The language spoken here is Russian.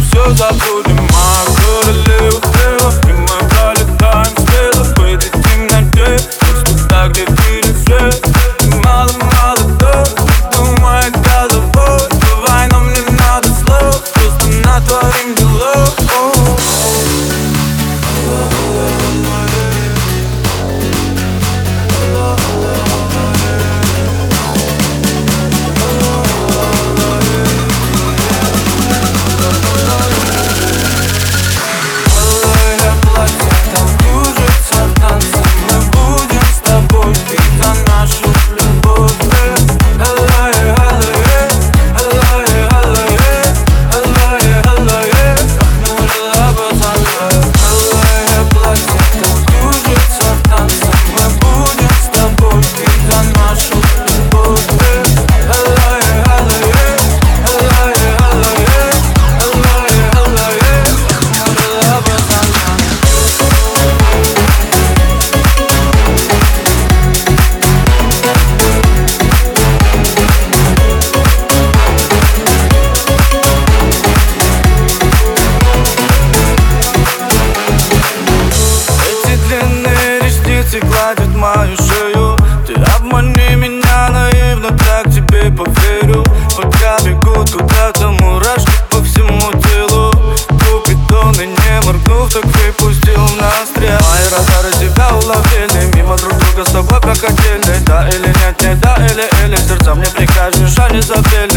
все забудем, моя королева, дева. И мы пролетаем смело, полетим на ней, просто туда, где пересвет. Ты мало-мало дождь, думай головой. Давай, нам не надо слов, просто натворим делов. Гладит мою шею. Ты обмани меня наивно, так тебе поверю. Пока бегут куда-то мурашки по всему телу. Купидоны, не моргнув, так выпустил ноздря. Мои радары тебя уловили, мимо друг друга с тобой проходили. Да или нет, не да или, сердца мне прикажешь, а не забили.